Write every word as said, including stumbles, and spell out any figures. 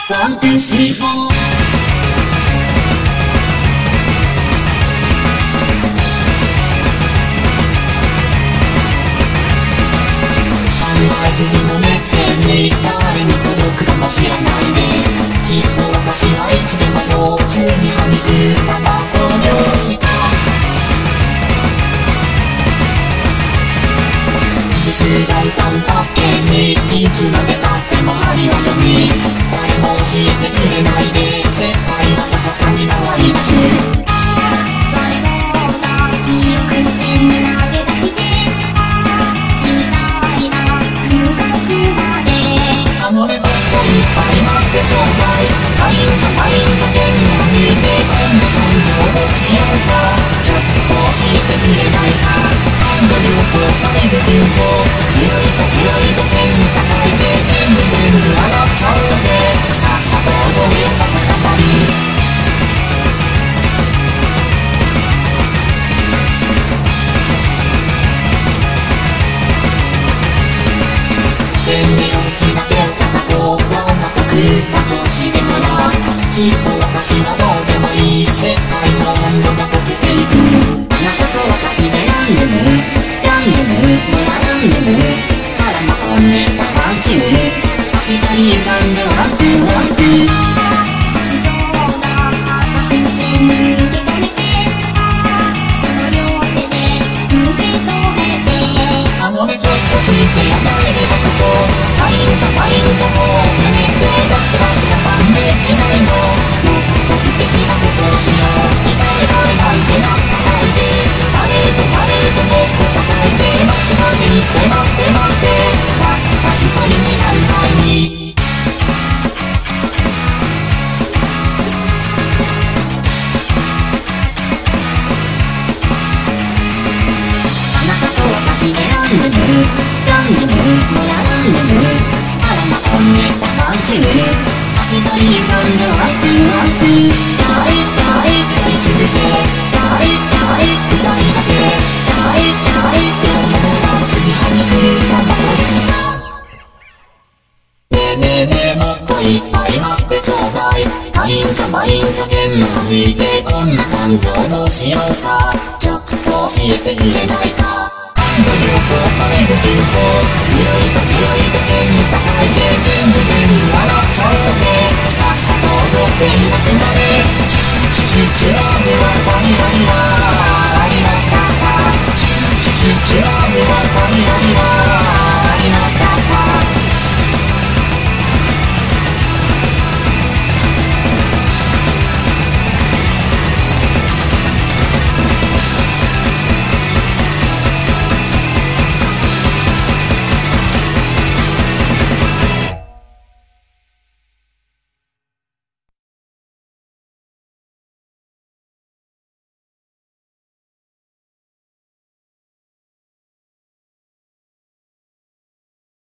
ワン、ツー、スリー、フォー。好きのメッセージ誰に届くかも知らないできっと私はいつでもそう数字はに来るまま投了した普通大胆パッケージいつまでたっても針はよじ誰も教えてくれないで絶対は逆さに回りつ割れそうな記憶のペンで投げ出して死にたいなあのねもっといっぱい待ってちょうだいパインかパインか弦の字でこんな感情どうしようかちょっと教えてくれないかハンドルをこうされる急走黒いと黒いとペン叩いて全部全部洗っちゃうぜさっさと踊れよまたたまりペンで落ちて狂った調子でならきっと私はどうでもいい絶対の温度が溶けていくあなたと私でランダムランダムほらランダムあらまこんねたワンチュー足取り歪んでワンツーワンツーしそうな私の線に受け止めてその両手で受け止めてあのねちょっと聞いてや大事なことパインかパインかもうつねってバックバックなパンできないのもっと素敵なことをしよう痛い痛いなんてなったないでパレードパレードもっと叩いてバックまで行って待って待って私一人になる前にあなたと私でランダムランダムほらランダムあらまこんねたワンチュー足取り歪んでワンツーワンツー大大酔いつぶせ大大歌い出せ大大両方が継ぎはに来るままとしたねえねえねえもっといっぱい待ってちょうだいパインかバインか弦の字でこんな感情どうしようかちょっと教えてくれないかハンドルをこうされる急走